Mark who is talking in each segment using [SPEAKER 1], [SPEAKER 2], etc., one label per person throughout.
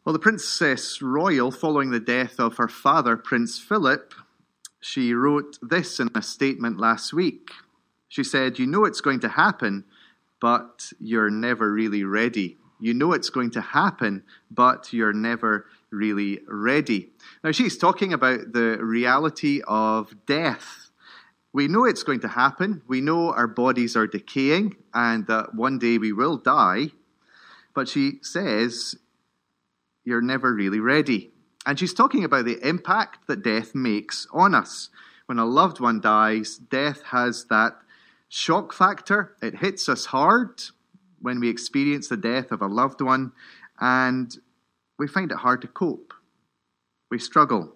[SPEAKER 1] Well, the Princess Royal, following the death of her father, Prince Philip, she wrote this in a statement last week. She said, "You know it's going to happen, but you're never really ready. You know it's going to happen, but you're never really ready." Now, she's talking about the reality of death. We know it's going to happen. We know our bodies are decaying and that one day we will die. But she says, you're never really ready. And she's talking about the impact that death makes on us. When a loved one dies, death has that shock factor. It hits us hard when we experience the death of a loved one, and we find it hard to cope. We struggle.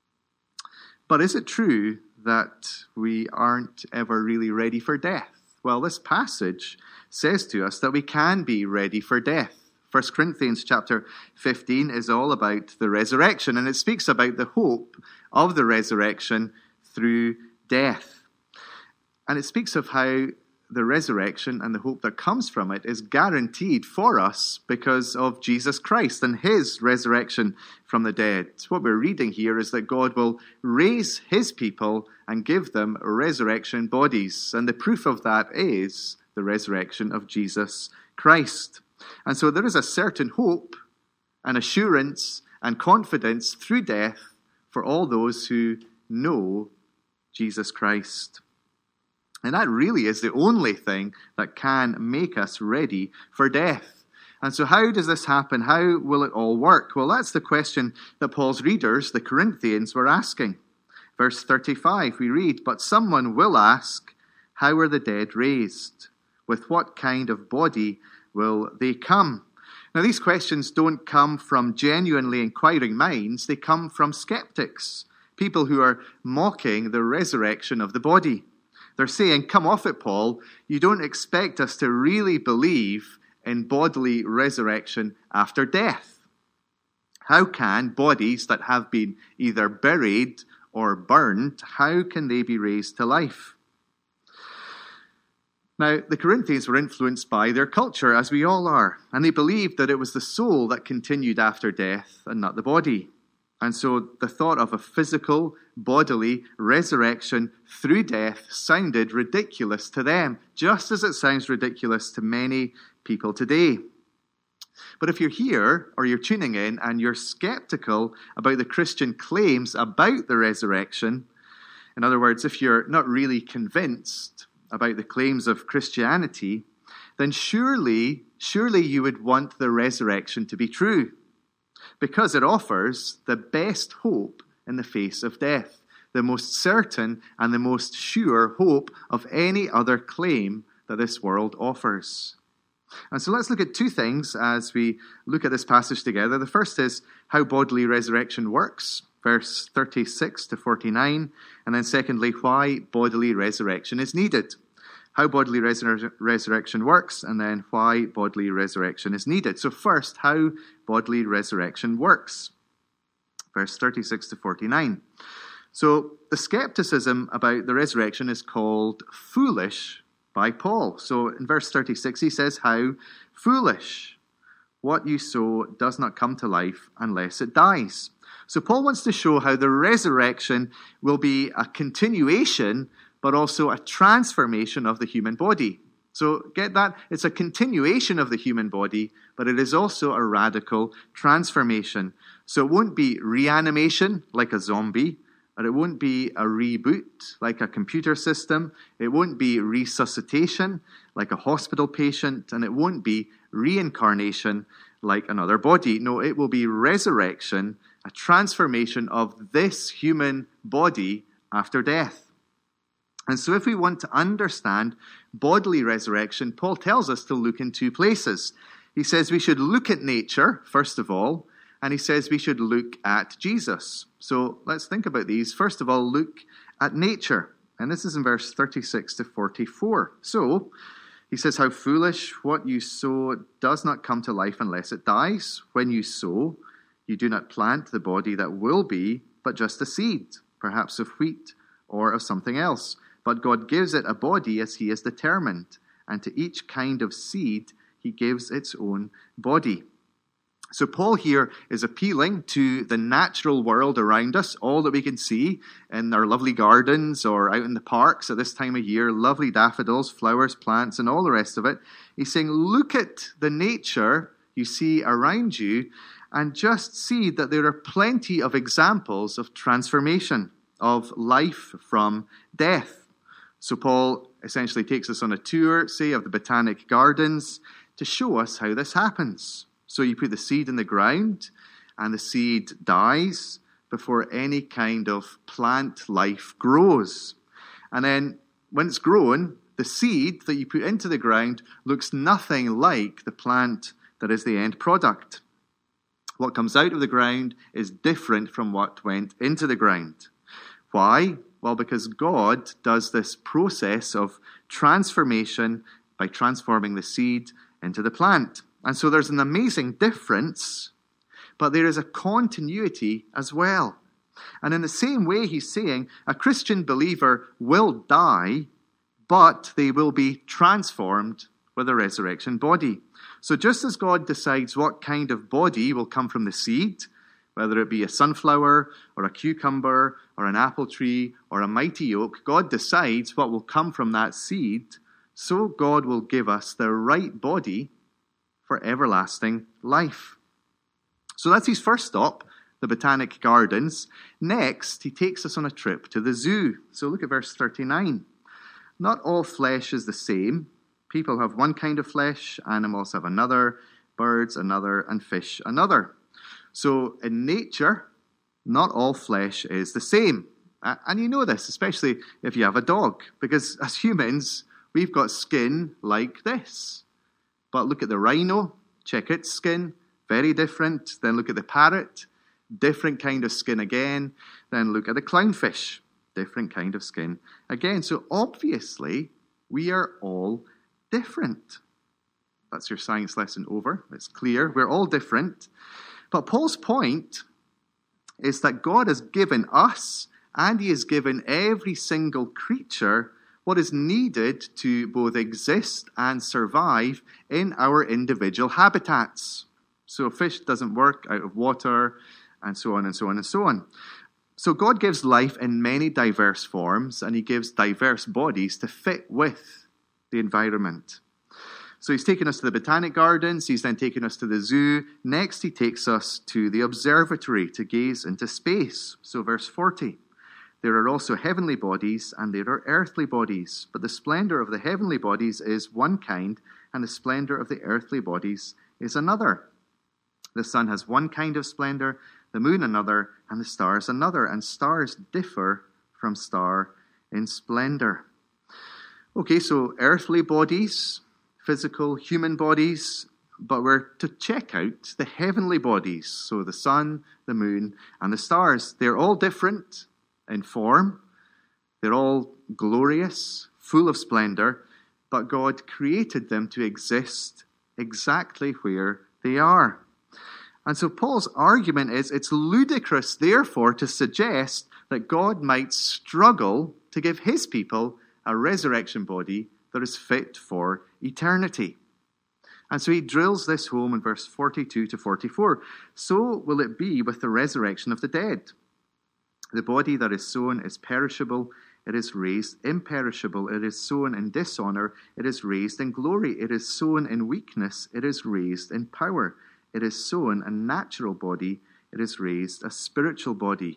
[SPEAKER 1] But is it true that we aren't ever really ready for death? Well, this passage says to us that we can be ready for death. 1 Corinthians chapter 15 is all about the resurrection, and it speaks about the hope of the resurrection through death. And it speaks of how the resurrection and the hope that comes from it is guaranteed for us because of Jesus Christ and his resurrection from the dead. What we're reading here is that God will raise his people and give them resurrection bodies. And the proof of that is the resurrection of Jesus Christ. And so there is a certain hope and assurance and confidence through death for all those who know Jesus Christ. And that really is the only thing that can make us ready for death. And so how does this happen? How will it all work? Well, that's the question that Paul's readers, the Corinthians, were asking. Verse 35, we read, "But someone will ask, how are the dead raised? With what kind of body will they come?" Now, these questions don't come from genuinely inquiring minds. They come from skeptics, people who are mocking the resurrection of the body. They're saying, come off it, Paul. You don't expect us to really believe in bodily resurrection after death. How can bodies that have been either buried or burned, how can they be raised to life? Now, the Corinthians were influenced by their culture, as we all are, and they believed that it was the soul that continued after death and not the body. And so the thought of a physical, bodily resurrection through death sounded ridiculous to them, just as it sounds ridiculous to many people today. But if you're here or you're tuning in and you're skeptical about the Christian claims about the resurrection, in other words, if you're not really convinced about the claims of Christianity, then surely you would want the resurrection to be true, because it offers the best hope in the face of death, the most certain and the most sure hope of any other claim that this world offers. And so let's look at two things as we look at this passage together. The first is how bodily resurrection works, verse 36 to 49, and then secondly, why bodily resurrection is needed. How bodily resurrection works, and then why bodily resurrection is needed. So first, how bodily resurrection works. Verse 36 to 49. So the skepticism about the resurrection is called foolish by Paul. So in verse 36, he says, how foolish. What you sow does not come to life unless it dies. So Paul wants to show how the resurrection will be a continuation but also a transformation of the human body. So get that? It's a continuation of the human body, but it is also a radical transformation. So it won't be reanimation like a zombie, or it won't be a reboot like a computer system. It won't be resuscitation like a hospital patient, and it won't be reincarnation like another body. No, it will be resurrection, a transformation of this human body after death. And so if we want to understand bodily resurrection, Paul tells us to look in two places. He says we should look at nature, first of all, and he says we should look at Jesus. So let's think about these. First of all, look at nature. And this is in verse 36 to 44. So he says, how foolish, what you sow does not come to life unless it dies. When you sow, you do not plant the body that will be, but just a seed, perhaps of wheat or of something else. But God gives it a body as he has determined, and to each kind of seed he gives its own body. So Paul here is appealing to the natural world around us, all that we can see in our lovely gardens or out in the parks at this time of year, lovely daffodils, flowers, plants, and all the rest of it. He's saying, look at the nature you see around you and just see that there are plenty of examples of transformation, of life from death. So Paul essentially takes us on a tour, say, of the Botanic Gardens to show us how this happens. So you put the seed in the ground, and the seed dies before any kind of plant life grows. And then when it's grown, the seed that you put into the ground looks nothing like the plant that is the end product. What comes out of the ground is different from what went into the ground. Why? Well, because God does this process of transformation by transforming the seed into the plant. And so there's an amazing difference, but there is a continuity as well. And in the same way, he's saying a Christian believer will die, but they will be transformed with a resurrection body. So just as God decides what kind of body will come from the seed, whether it be a sunflower or a cucumber or an apple tree or a mighty oak, God decides what will come from that seed, so God will give us the right body for everlasting life. So that's his first stop, the Botanic Gardens. Next, he takes us on a trip to the zoo. So look at verse 39. Not all flesh is the same. People have one kind of flesh, animals have another, birds another, and fish another. So in nature, not all flesh is the same. And you know this, especially if you have a dog, because as humans, we've got skin like this. But look at the rhino, check its skin, very different. Then look at the parrot, different kind of skin again. Then look at the clownfish, different kind of skin again. So obviously, we are all different. That's your science lesson over. It's clear. We're all different. But Paul's point is that God has given us, and he has given every single creature, what is needed to both exist and survive in our individual habitats. So fish doesn't work out of water, and so on and so on and so on. So God gives life in many diverse forms, and he gives diverse bodies to fit with the environment. So he's taken us to the Botanic Gardens, he's then taken us to the zoo. Next, he takes us to the observatory to gaze into space. So verse 40. There are also heavenly bodies, and there are earthly bodies. But the splendor of the heavenly bodies is one kind, and the splendor of the earthly bodies is another. The sun has one kind of splendor, the moon another, and the stars another. And stars differ from star in splendor. Okay, so earthly bodies, physical human bodies, but we're to check out the heavenly bodies. So the sun, the moon, and the stars. They're all different in form. They're all glorious, full of splendor, but God created them to exist exactly where they are. And so Paul's argument is it's ludicrous, therefore, to suggest that God might struggle to give his people a resurrection body that is fit for eternity. And so he drills this home in verse 42 to 44. So will it be with the resurrection of the dead. The body that is sown is perishable, it is raised imperishable. It is sown in dishonor, it is raised in glory. It is sown in weakness, it is raised in power. It is sown a natural body, it is raised a spiritual body.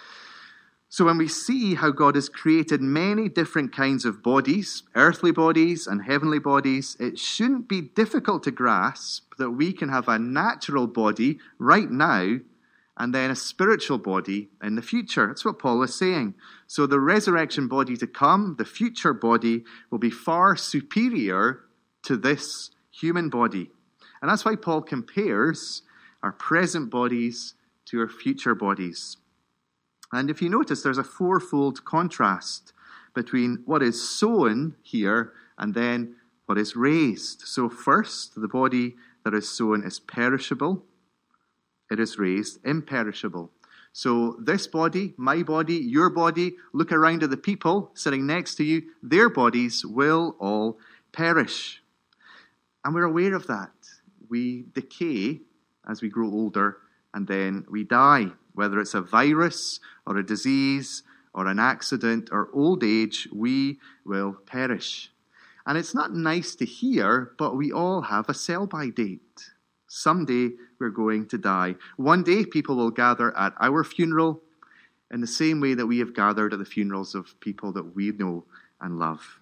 [SPEAKER 1] So when we see how God has created many different kinds of bodies, earthly bodies and heavenly bodies, it shouldn't be difficult to grasp that we can have a natural body right now and then a spiritual body in the future. That's what Paul is saying. So the resurrection body to come, the future body, will be far superior to this human body. And that's why Paul compares our present bodies to our future bodies. And if you notice, there's a fourfold contrast between what is sown here and then what is raised. So first, the body that is sown is perishable. It is raised imperishable. So this body, my body, your body, look around at the people sitting next to you, their bodies will all perish. And we're aware of that. We decay as we grow older and then we die. Whether it's a virus or a disease or an accident or old age, we will perish. And it's not nice to hear, but we all have a sell-by date. Someday we're going to die. One day people will gather at our funeral in the same way that we have gathered at the funerals of people that we know and love.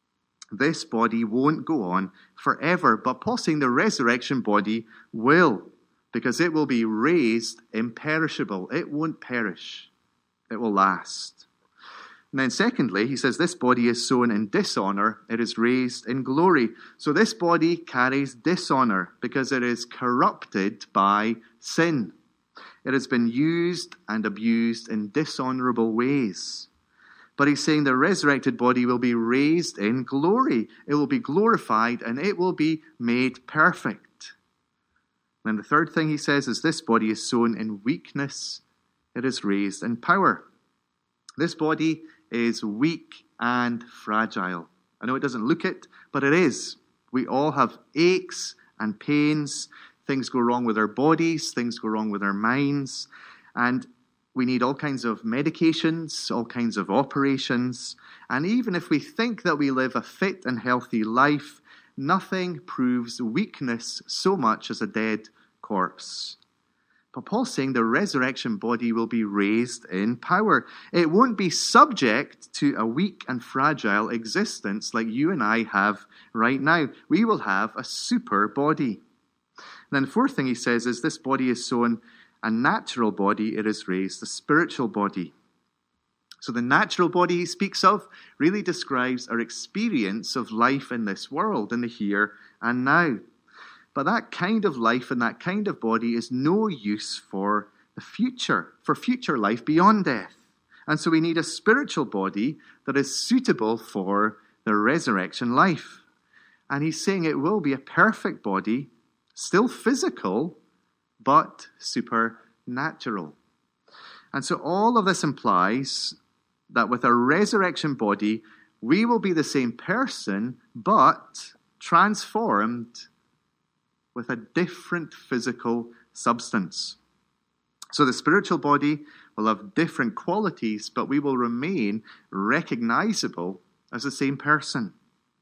[SPEAKER 1] This body won't go on forever, but Paul's saying the resurrection body will, because it will be raised imperishable. It won't perish. It will last. And then secondly, he says this body is sown in dishonor. It is raised in glory. So this body carries dishonor because it is corrupted by sin. It has been used and abused in dishonorable ways. But he's saying the resurrected body will be raised in glory. It will be glorified and it will be made perfect. And the third thing he says is this body is sown in weakness. It is raised in power. This body is weak and fragile. I know it doesn't look it, but it is. We all have aches and pains. Things go wrong with our bodies. Things go wrong with our minds. And we need all kinds of medications, all kinds of operations. And even if we think that we live a fit and healthy life, nothing proves weakness so much as a dead corpse. But Paul's saying the resurrection body will be raised in power. It won't be subject to a weak and fragile existence like you and I have right now. We will have a super body. And then the fourth thing he says is this body is sown a natural body, it is raised a spiritual body. So the natural body he speaks of really describes our experience of life in this world, in the here and now. But that kind of life and that kind of body is no use for the future, for future life beyond death. And so we need a spiritual body that is suitable for the resurrection life. And he's saying it will be a perfect body, still physical, but supernatural. And so all of this implies that with a resurrection body, we will be the same person, but transformed with a different physical substance. So the spiritual body will have different qualities, but we will remain recognizable as the same person.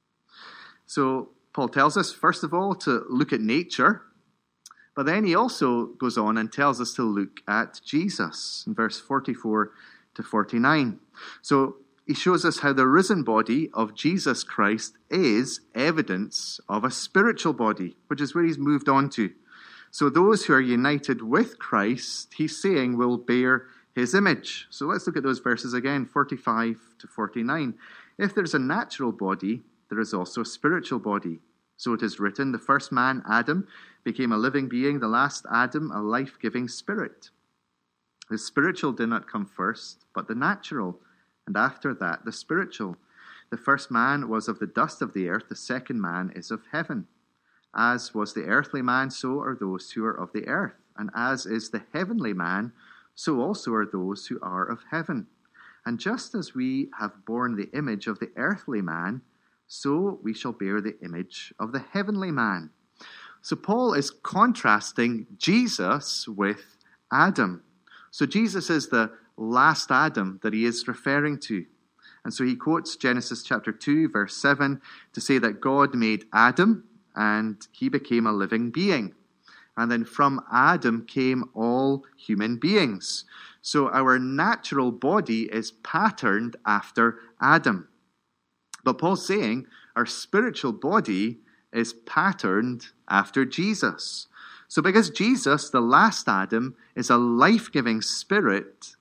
[SPEAKER 1] So Paul tells us, first of all, to look at nature, but then he also goes on and tells us to look at Jesus in verse 44 to 49. So he shows us how the risen body of Jesus Christ is evidence of a spiritual body, which is where he's moved on to. So those who are united with Christ, he's saying, will bear his image. So let's look at those verses again, 45 to 49. If there's a natural body, there is also a spiritual body. So it is written, the first man, Adam, became a living being, the last Adam, a life-giving spirit. The spiritual did not come first, but the natural, and after that the spiritual. The first man was of the dust of the earth, the second man is of heaven. As was the earthly man, so are those who are of the earth. And as is the heavenly man, so also are those who are of heaven. And just as we have borne the image of the earthly man, so we shall bear the image of the heavenly man. So Paul is contrasting Jesus with Adam. So Jesus is the last Adam that he is referring to. And so he quotes Genesis chapter 2, verse 7, to say that God made Adam and he became a living being. And then from Adam came all human beings. So our natural body is patterned after Adam. But Paul's saying our spiritual body is patterned after Jesus. So because Jesus, the last Adam, is a life-giving spirit,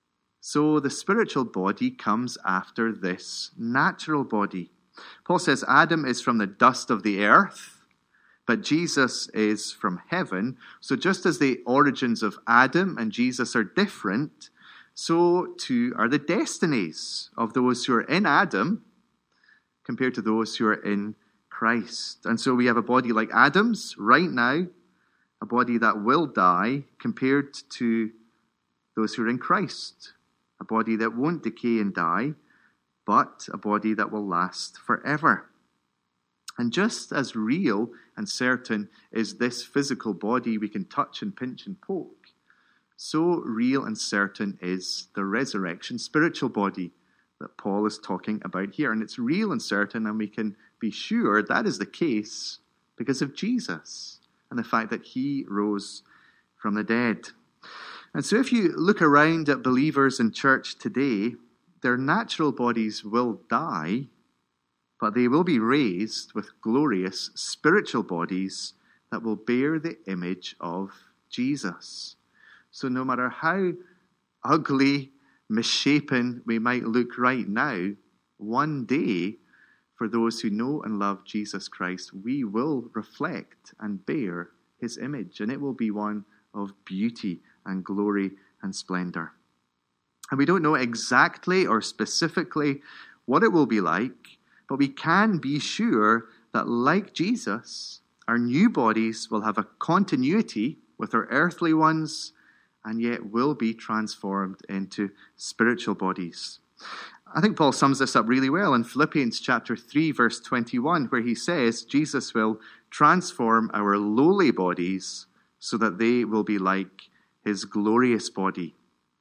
[SPEAKER 1] so the spiritual body comes after this natural body. Paul says Adam is from the dust of the earth, but Jesus is from heaven. So just as the origins of Adam and Jesus are different, so too are the destinies of those who are in Adam compared to those who are in Christ. And so we have a body like Adam's right now, a body that will die, compared to those who are in Christ. A body that won't decay and die, but a body that will last forever. And just as real and certain is this physical body we can touch and pinch and poke, so real and certain is the resurrection spiritual body that Paul is talking about here. And it's real and certain, and we can be sure that is the case because of Jesus and the fact that he rose from the dead. And so if you look around at believers in church today, their natural bodies will die, but they will be raised with glorious spiritual bodies that will bear the image of Jesus. So no matter how ugly, misshapen we might look right now, one day, for those who know and love Jesus Christ, we will reflect and bear his image, and it will be one of beauty and glory and splendor. And we don't know exactly or specifically what it will be like, but we can be sure that, like Jesus, our new bodies will have a continuity with our earthly ones and yet will be transformed into spiritual bodies. I think Paul sums this up really well in Philippians chapter 3, verse 21, where he says Jesus will transform our lowly bodies so that they will be like his glorious body.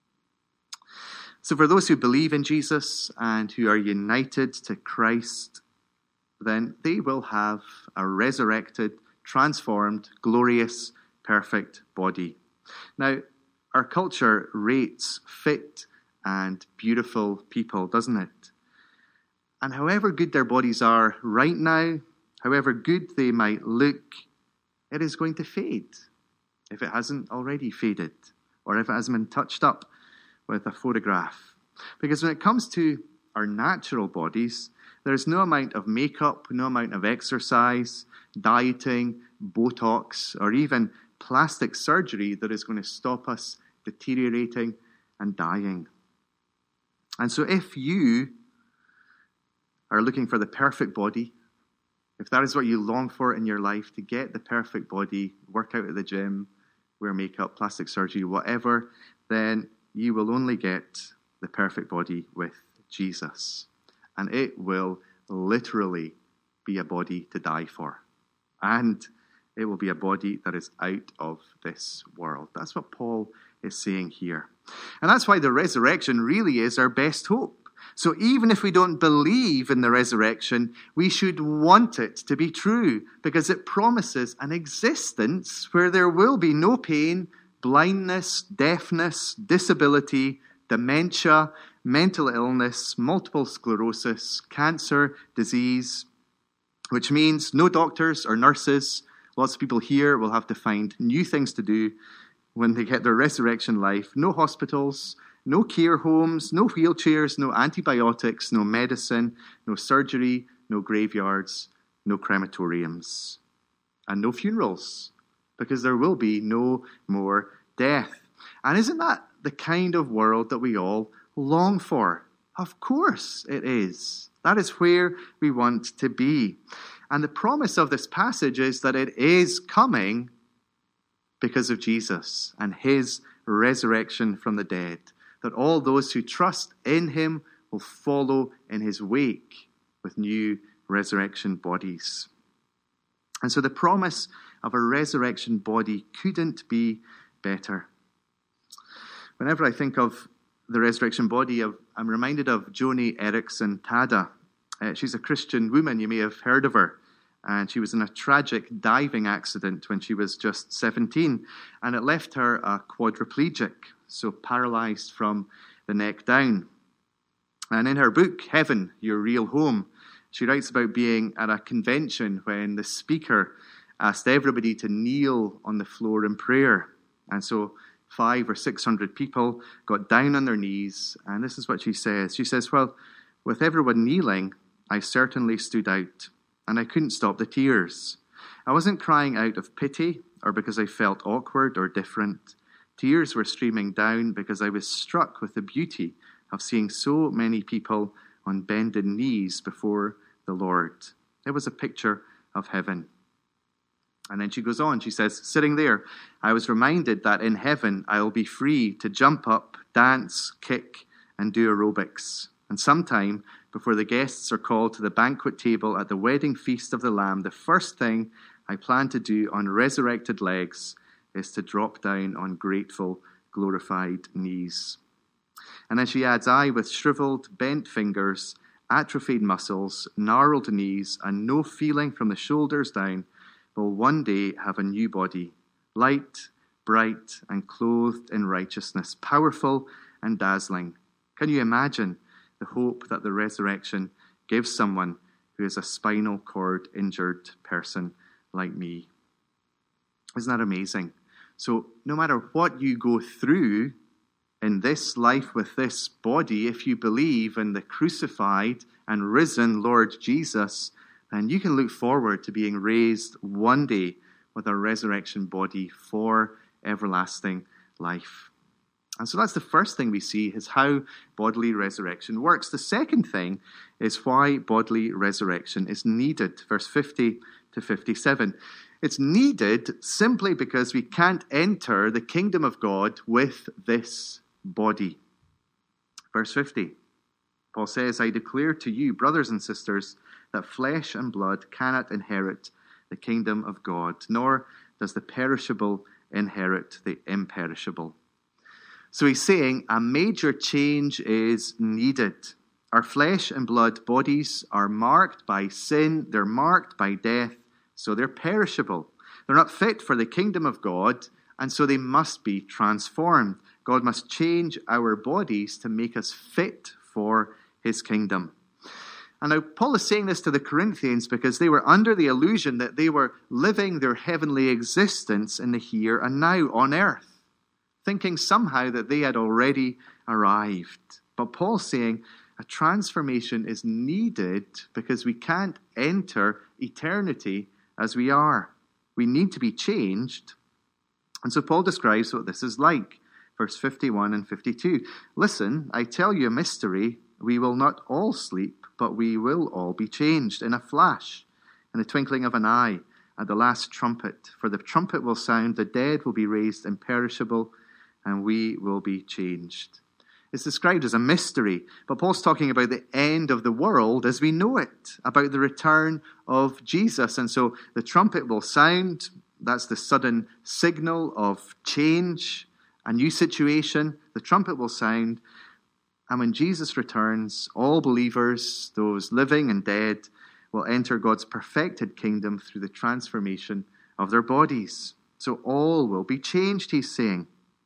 [SPEAKER 1] So for those who believe in Jesus and who are united to Christ, then they will have a resurrected, transformed, glorious, perfect body. Now, our culture rates fit and beautiful people, doesn't it? And however good their bodies are right now, however good they might look, it is going to fade if it hasn't already faded or if it hasn't been touched up with a photograph. Because when it comes to our natural bodies, there's no amount of makeup, no amount of exercise, dieting, Botox, or even plastic surgery that is going to stop us deteriorating and dying. And so if you are looking for the perfect body, if that is what you long for in your life, to get the perfect body, work out at the gym, wear makeup, plastic surgery, whatever, then you will only get the perfect body with Jesus. And it will literally be a body to die for. And it will be a body that is out of this world. That's what Paul is saying here. And that's why the resurrection really is our best hope. So even if we don't believe in the resurrection, we should want it to be true, because it promises an existence where there will be no pain, blindness, deafness, disability, dementia, mental illness, multiple sclerosis, cancer, disease, which means no doctors or nurses. Lots of people here will have to find new things to do when they get their resurrection life. No hospitals, no care homes, no wheelchairs, no antibiotics, no medicine, no surgery, no graveyards, no crematoriums, and no funerals, because there will be no more death. And isn't that the kind of world that we all long for? Of course it is. That is where we want to be. And the promise of this passage is that it is coming because of Jesus and his resurrection from the dead. That all those who trust in him will follow in his wake with new resurrection bodies. And so the promise of a resurrection body couldn't be better. Whenever I think of the resurrection body, I'm reminded of Joni Eareckson Tada. She's a Christian woman. You may have heard of her. And she was in a tragic diving accident when she was just 17. And it left her a quadriplegic, so paralyzed from the neck down. And in her book, Heaven, Your Real Home, she writes about being at a convention when the speaker asked everybody to kneel on the floor in prayer. And so 500 or 600 people got down on their knees. And this is what she says. She says, well, with everyone kneeling, I certainly stood out. And I couldn't stop the tears. I wasn't crying out of pity or because I felt awkward or different. Tears were streaming down because I was struck with the beauty of seeing so many people on bended knees before the Lord. It was a picture of heaven. And then she goes on, she says, sitting there, I was reminded that in heaven I'll be free to jump up, dance, kick, and do aerobics. And sometime before the guests are called to the banquet table at the wedding feast of the Lamb, the first thing I plan to do on resurrected legs is to drop down on grateful, glorified knees. And then she adds, I, with shriveled, bent fingers, atrophied muscles, gnarled knees, and no feeling from the shoulders down, will one day have a new body, light, bright, and clothed in righteousness, powerful and dazzling. Can you imagine the hope that the resurrection gives someone who is a spinal cord injured person like me? Isn't that amazing? So no matter what you go through in this life with this body, if you believe in the crucified and risen Lord Jesus, then you can look forward to being raised one day with a resurrection body for everlasting life. And so that's the first thing we see, is how bodily resurrection works. The second thing is why bodily resurrection is needed. Verse 50 to 57. It's needed simply because we can't enter the kingdom of God with this body. Verse 50. Paul says, I declare to you, brothers and sisters, that flesh and blood cannot inherit the kingdom of God, nor does the perishable inherit the imperishable. So he's saying a major change is needed. Our flesh and blood bodies are marked by sin, they're marked by death, so they're perishable. They're not fit for the kingdom of God, and so they must be transformed. God must change our bodies to make us fit for his kingdom. And now Paul is saying this to the Corinthians because they were under the illusion that they were living their heavenly existence in the here and now on earth, thinking somehow that they had already arrived. But Paul's saying a transformation is needed because we can't enter eternity as we are. We need to be changed. And so Paul describes what this is like. Verse 51 and 52. Listen, I tell you a mystery. We will not all sleep, but we will all be changed in a flash, in the twinkling of an eye, at the last trumpet. For the trumpet will sound, the dead will be raised imperishable, and we will be changed. It's described as a mystery, but Paul's talking about the end of the world as we know it, about the return of Jesus. And so the trumpet will sound. That's the sudden signal of change, a new situation. The trumpet will sound. And when Jesus returns, all believers, those living and dead, will enter God's perfected kingdom through the transformation of their bodies. So all will be changed, he's saying.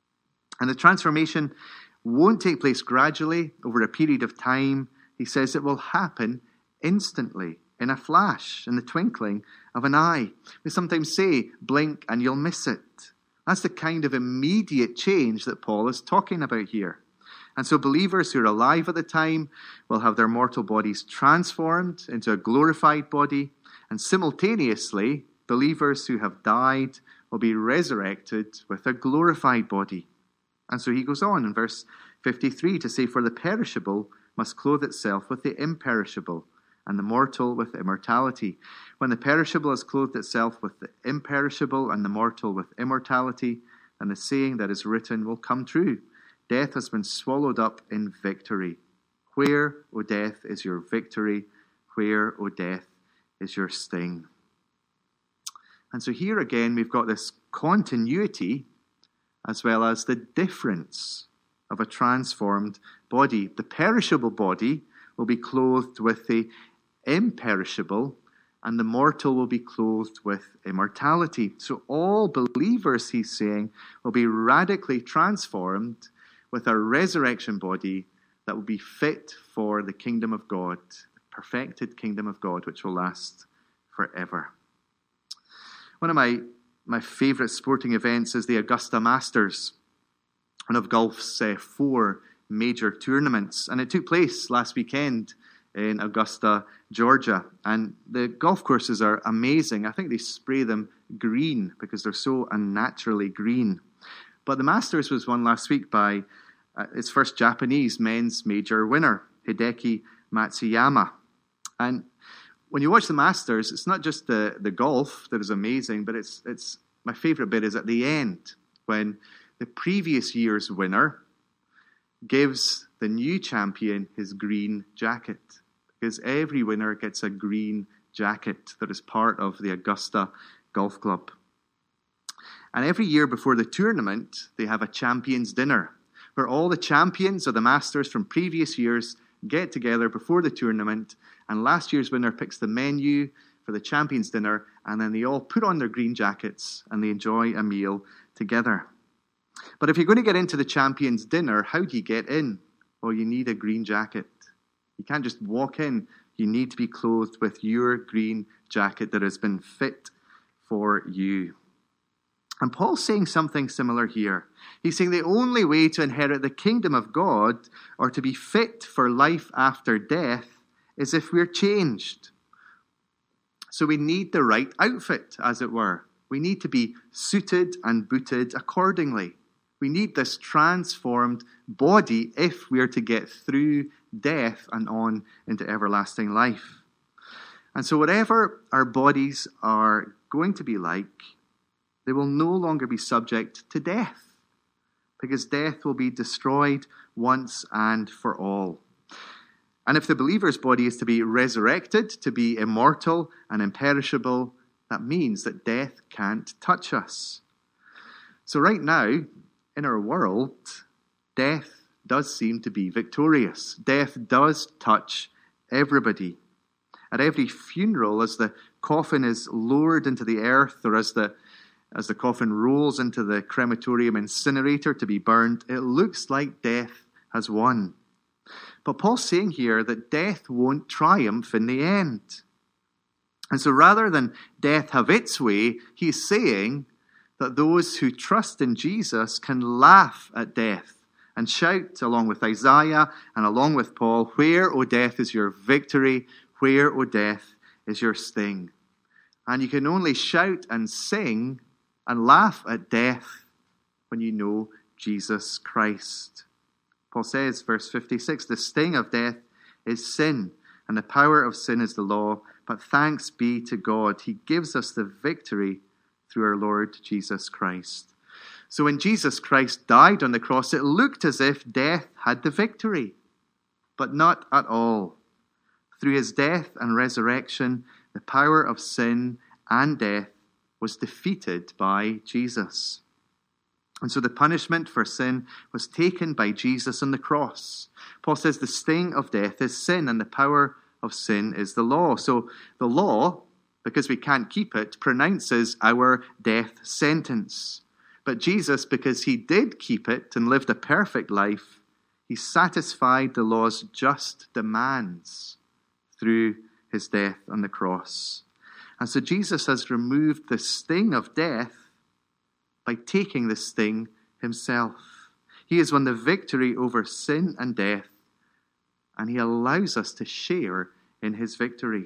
[SPEAKER 1] And the transformation won't take place gradually over a period of time. He says it will happen instantly, in a flash, in the twinkling of an eye. We sometimes say, blink and you'll miss it. That's the kind of immediate change that Paul is talking about here. And so believers who are alive at the time will have their mortal bodies transformed into a glorified body. And simultaneously, believers who have died will be resurrected with a glorified body. And so he goes on in verse 53 to say, for the perishable must clothe itself with the imperishable, and the mortal with immortality. When the perishable has clothed itself with the imperishable, and the mortal with immortality, then the saying that is written will come true. Death has been swallowed up in victory. Where, O death, is your victory? Where, O death, is your sting? And so here again, we've got this continuity as well as the difference of a transformed body. The perishable body will be clothed with the imperishable, and the mortal will be clothed with immortality. So all believers, he's saying, will be radically transformed with a resurrection body that will be fit for the kingdom of God, the perfected kingdom of God, which will last forever. One of my favourite sporting events is the Augusta Masters, one of golf's 4 major tournaments. And it took place last weekend in Augusta, Georgia. And the golf courses are amazing. I think they spray them green because they're so unnaturally green. But the Masters was won last week by its first Japanese men's major winner, Hideki Matsuyama. And when you watch the Masters, it's not just the golf that is amazing, but it's my favourite bit is at the end when the previous year's winner gives the new champion his green jacket. because every winner gets a green jacket that is part of the Augusta Golf Club. And every year before the tournament, they have a champions dinner, where all the champions of the Masters from previous years get together before the tournament, and last year's winner picks the menu for the champions dinner, and then they all put on their green jackets and they enjoy a meal together. But if you're going to get into the champions dinner, how do you get in? Well, you need a green jacket. You can't just walk in. You need to be clothed with your green jacket that has been fit for you. And Paul's saying something similar here. He's saying the only way to inherit the kingdom of God or to be fit for life after death is if we're changed. So we need the right outfit, as it were. We need to be suited and booted accordingly. We need this transformed body if we are to get through death and on into everlasting life. And so whatever our bodies are going to be like, they will no longer be subject to death, because death will be destroyed once and for all. And if the believer's body is to be resurrected, to be immortal and imperishable, that means that death can't touch us. So right now, in our world, death does seem to be victorious. Death does touch everybody. At every funeral, as the coffin is lowered into the earth, or as the coffin rolls into the crematorium incinerator to be burned, it looks like death has won. But Paul's saying here that death won't triumph in the end. And so rather than death have its way, he's saying that those who trust in Jesus can laugh at death and shout along with Isaiah and along with Paul, "Where, O death, is your victory? Where, O death, is your sting?" And you can only shout and sing and laugh at death when you know Jesus Christ. Paul says, verse 56, "The sting of death is sin, and the power of sin is the law. But thanks be to God, he gives us the victory through our Lord Jesus Christ." So when Jesus Christ died on the cross, it looked as if death had the victory, but not at all. Through his death and resurrection, the power of sin and death was defeated by Jesus. And so the punishment for sin was taken by Jesus on the cross. Paul says the sting of death is sin, and the power of sin is the law. So the law, because we can't keep it, pronounces our death sentence. But Jesus, because he did keep it and lived a perfect life, he satisfied the law's just demands through his death on the cross. And so Jesus has removed the sting of death by taking the sting himself. He has won the victory over sin and death, and he allows us to share in his victory.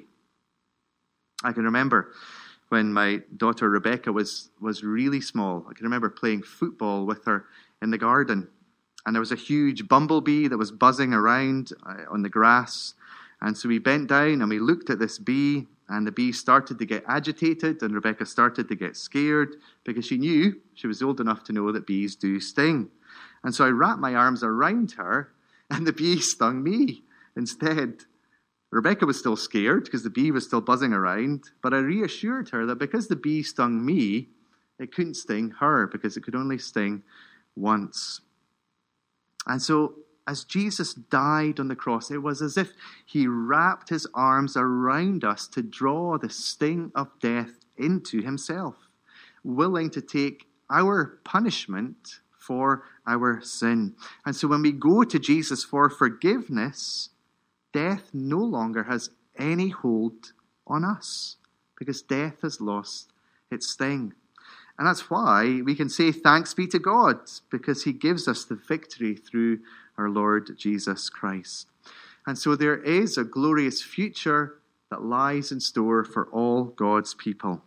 [SPEAKER 1] I can remember when my daughter Rebecca was really small. I can remember playing football with her in the garden, and there was a huge bumblebee that was buzzing around on the grass. And so we bent down and we looked at this bee, and the bee started to get agitated, and Rebecca started to get scared because she knew, she was old enough to know that bees do sting. And so I wrapped my arms around her, and the bee stung me instead. Rebecca was still scared because the bee was still buzzing around, but I reassured her that because the bee stung me, it couldn't sting her because it could only sting once. And so as Jesus died on the cross, it was as if he wrapped his arms around us to draw the sting of death into himself, willing to take our punishment for our sin. And so when we go to Jesus for forgiveness, death no longer has any hold on us, because death has lost its sting. And that's why we can say thanks be to God, because he gives us the victory through our Lord Jesus Christ. And so there is a glorious future that lies in store for all God's people.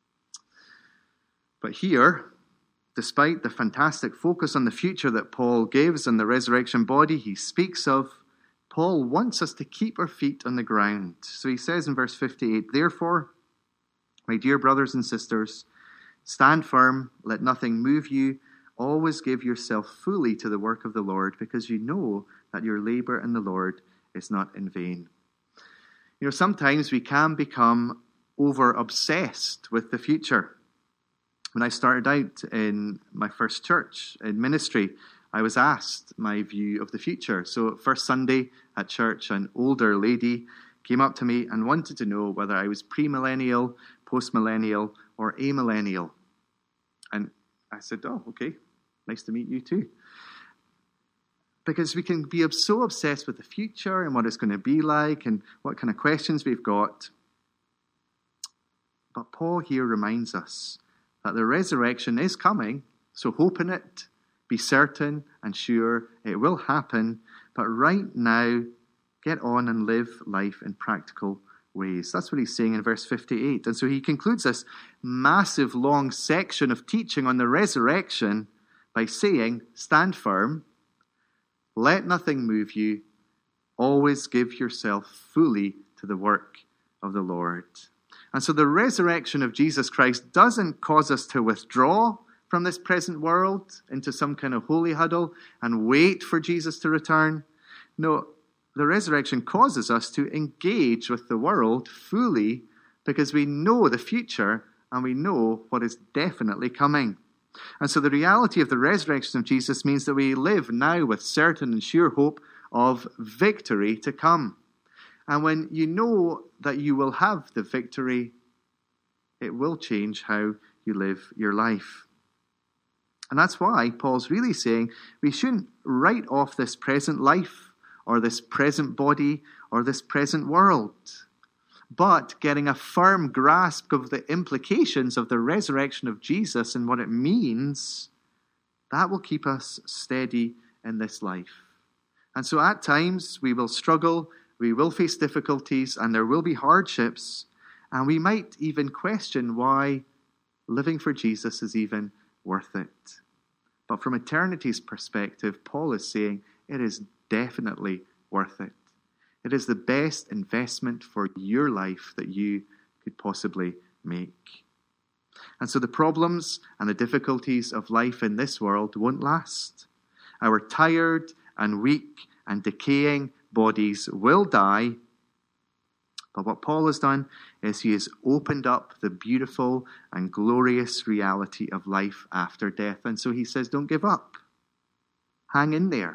[SPEAKER 1] But here, despite the fantastic focus on the future that Paul gives and the resurrection body he speaks of, Paul wants us to keep our feet on the ground. So he says in verse 58, "Therefore, my dear brothers and sisters, stand firm, let nothing move you. Always give yourself fully to the work of the Lord, because you know that your labor in the Lord is not in vain." Sometimes we can become over-obsessed with the future. When I started out in my first church in ministry, I was asked my view of the future. So first Sunday at church, an older lady came up to me and wanted to know whether I was premillennial, postmillennial, or amillennial. And I said, oh, okay, nice to meet you too. Because we can be so obsessed with the future and what it's going to be like and what kind of questions we've got. But Paul here reminds us that the resurrection is coming, so hope in it, be certain and sure it will happen. But right now, get on and live life in practical ways. That's what he's saying in verse 58. And so he concludes this massive, long section of teaching on the resurrection by saying, stand firm, let nothing move you, always give yourself fully to the work of the Lord. And so the resurrection of Jesus Christ doesn't cause us to withdraw from this present world into some kind of holy huddle and wait for Jesus to return. No, the resurrection causes us to engage with the world fully because we know the future and we know what is definitely coming. And so the reality of the resurrection of Jesus means that we live now with certain and sure hope of victory to come. And when you know that you will have the victory, it will change how you live your life. And that's why Paul's really saying we shouldn't write off this present life or this present body or this present world. But getting a firm grasp of the implications of the resurrection of Jesus and what it means, that will keep us steady in this life. And so at times we will struggle, we will face difficulties, and there will be hardships, and we might even question why living for Jesus is even worth it. But from eternity's perspective, Paul is saying it is definitely worth it. It is the best investment for your life that you could possibly make. And so the problems and the difficulties of life in this world won't last. Our tired and weak and decaying bodies will die. But what Paul has done is he has opened up the beautiful and glorious reality of life after death. And so he says, don't give up. Hang in there.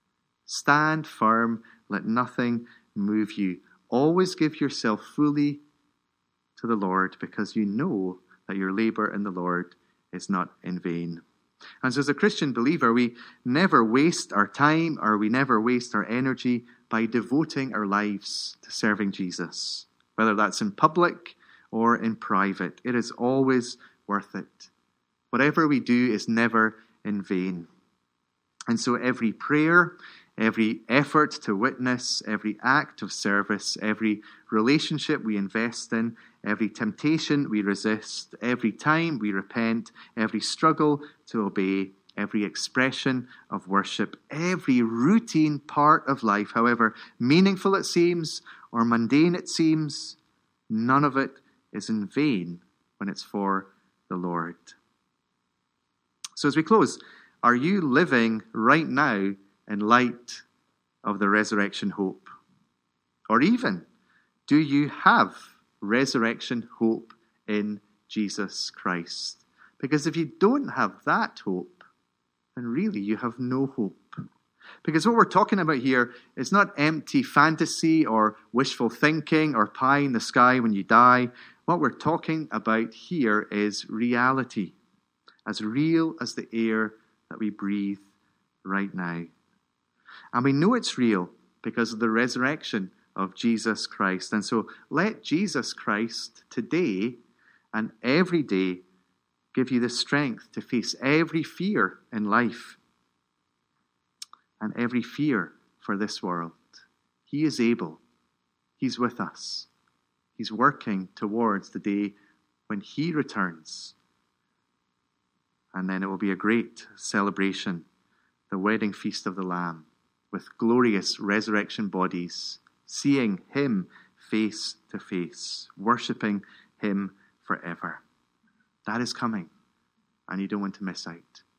[SPEAKER 1] Stand firm. Let nothing move you. Always give yourself fully to the Lord because you know that your labor in the Lord is not in vain. And so as a Christian believer, we never waste our time or we never waste our energy by devoting our lives to serving Jesus, whether that's in public or in private. It is always worth it. Whatever we do is never in vain. And so every prayer, every effort to witness, every act of service, every relationship we invest in, every temptation we resist, every time we repent, every struggle to obey, every expression of worship, every routine part of life, however meaningful it seems or mundane it seems, none of it is in vain when it's for the Lord. So as we close, are you living right now in light of the resurrection hope? Or even, do you have resurrection hope in Jesus Christ? Because if you don't have that hope, then really you have no hope. Because what we're talking about here is not empty fantasy or wishful thinking or pie in the sky when you die. What we're talking about here is reality, as real as the air that we breathe right now. And we know it's real because of the resurrection of Jesus Christ. And so let Jesus Christ today and every day give you the strength to face every fear in life and every fear for this world. He is able. He's with us. He's working towards the day when he returns. And then it will be a great celebration, the wedding feast of the Lamb, with glorious resurrection bodies, seeing him face to face, worshipping him forever. That is coming, and you don't want to miss out.